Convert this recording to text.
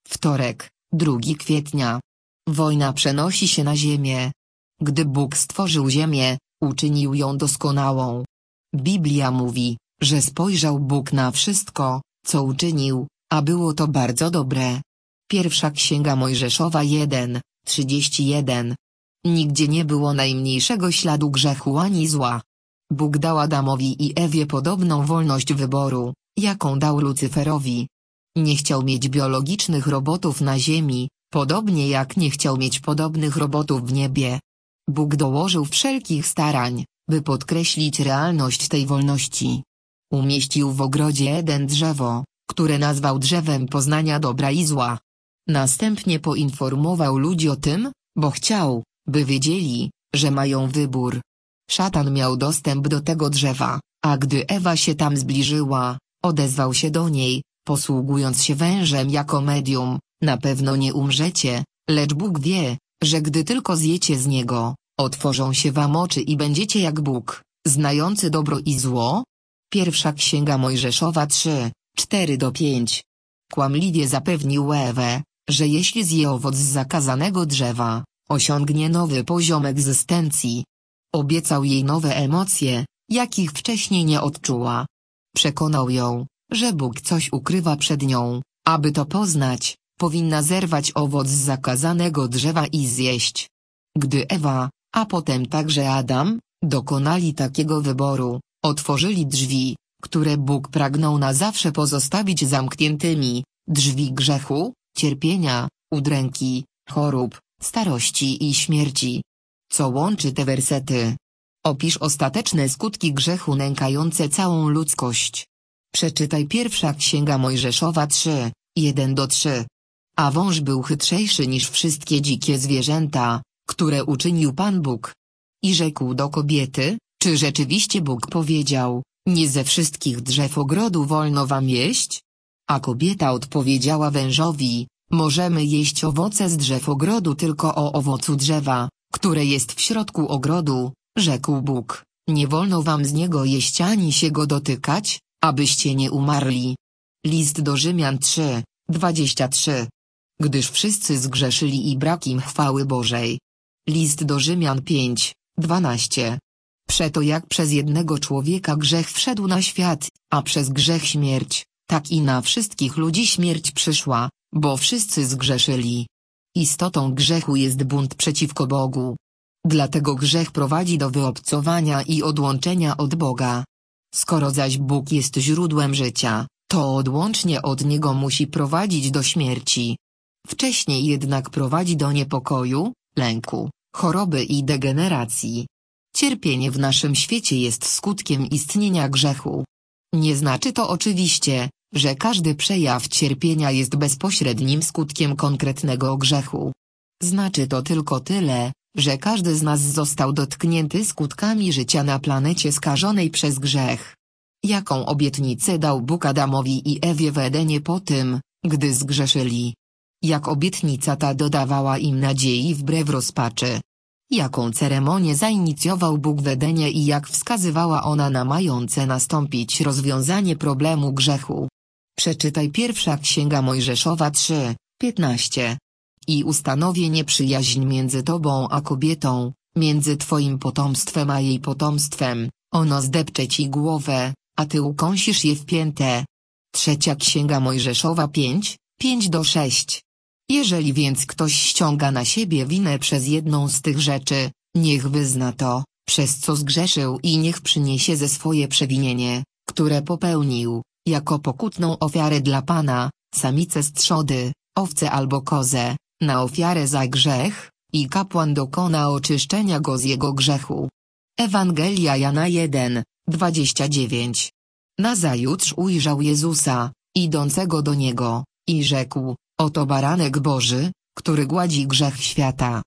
Wtorek, 2 kwietnia. Wojna przenosi się na ziemię. Gdy Bóg stworzył ziemię, uczynił ją doskonałą. Biblia mówi, że spojrzał Bóg na wszystko, co uczynił, a było to bardzo dobre. Pierwsza Księga Mojżeszowa 1:31. Nigdzie nie było najmniejszego śladu grzechu ani zła. Bóg dał Adamowi i Ewie podobną wolność wyboru, jaką dał Lucyferowi. Nie chciał mieć biologicznych robotów na ziemi, podobnie jak nie chciał mieć podobnych robotów w niebie. Bóg dołożył wszelkich starań, by podkreślić realność tej wolności. Umieścił w ogrodzie Eden drzewo, które nazwał drzewem poznania dobra i zła. Następnie poinformował ludzi o tym, bo chciał, by wiedzieli, że mają wybór. Szatan miał dostęp do tego drzewa, a gdy Ewa się tam zbliżyła, odezwał się do niej, posługując się wężem jako medium: na pewno nie umrzecie, lecz Bóg wie, że gdy tylko zjecie z niego, otworzą się wam oczy i będziecie jak Bóg, znający dobro i zło. Pierwsza Księga Mojżeszowa 3:4-5. Kłamliwie zapewnił Ewę, że jeśli zje owoc z zakazanego drzewa, osiągnie nowy poziom egzystencji. Obiecał jej nowe emocje, jakich wcześniej nie odczuła. Przekonał ją, że Bóg coś ukrywa przed nią. Aby to poznać, powinna zerwać owoc z zakazanego drzewa i zjeść. Gdy Ewa, a potem także Adam, dokonali takiego wyboru, otworzyli drzwi, które Bóg pragnął na zawsze pozostawić zamkniętymi, drzwi grzechu, cierpienia, udręki, chorób, starości i śmierci. Co łączy te wersety? Opisz ostateczne skutki grzechu nękające całą ludzkość. Przeczytaj Pierwsza Księga Mojżeszowa 3:1-3. A wąż był chytrzejszy niż wszystkie dzikie zwierzęta, które uczynił Pan Bóg. I rzekł do kobiety: czy rzeczywiście Bóg powiedział: nie ze wszystkich drzew ogrodu wolno wam jeść? A kobieta odpowiedziała wężowi: możemy jeść owoce z drzew ogrodu, tylko o owocu drzewa, które jest w środku ogrodu, rzekł Bóg, nie wolno wam z niego jeść ani się go dotykać, abyście nie umarli. List do Rzymian 3:23. Gdyż wszyscy zgrzeszyli i brak im chwały Bożej. List do Rzymian 5:12. Przeto jak przez jednego człowieka grzech wszedł na świat, a przez grzech śmierć, tak i na wszystkich ludzi śmierć przyszła, bo wszyscy zgrzeszyli. Istotą grzechu jest bunt przeciwko Bogu. Dlatego grzech prowadzi do wyobcowania i odłączenia od Boga. Skoro zaś Bóg jest źródłem życia, to odłącznie od Niego musi prowadzić do śmierci. Wcześniej jednak prowadzi do niepokoju, lęku, choroby i degeneracji. Cierpienie w naszym świecie jest skutkiem istnienia grzechu. Nie znaczy to oczywiście, że każdy przejaw cierpienia jest bezpośrednim skutkiem konkretnego grzechu. Znaczy to tylko tyle, że każdy z nas został dotknięty skutkami życia na planecie skażonej przez grzech. Jaką obietnicę dał Bóg Adamowi i Ewie w Edenie po tym, gdy zgrzeszyli? Jak obietnica ta dodawała im nadziei wbrew rozpaczy? Jaką ceremonię zainicjował Bóg w Edenie i jak wskazywała ona na mające nastąpić rozwiązanie problemu grzechu? Przeczytaj Pierwsza Księga Mojżeszowa 3:15. I ustanowię nieprzyjaźń między tobą a kobietą, między twoim potomstwem a jej potomstwem, ono zdepcze ci głowę, a ty ukąsisz je w piętę. Trzecia Księga Mojżeszowa 5:5-6. Jeżeli więc ktoś ściąga na siebie winę przez jedną z tych rzeczy, niech wyzna to, przez co zgrzeszył i niech przyniesie ze swoje przewinienie, które popełnił, jako pokutną ofiarę dla Pana, samicę z trzody, owcę albo kozę, na ofiarę za grzech, i kapłan dokona oczyszczenia go z jego grzechu. Ewangelia Jana 1:29. Nazajutrz ujrzał Jezusa, idącego do niego, i rzekł: oto baranek Boży, który gładzi grzech świata.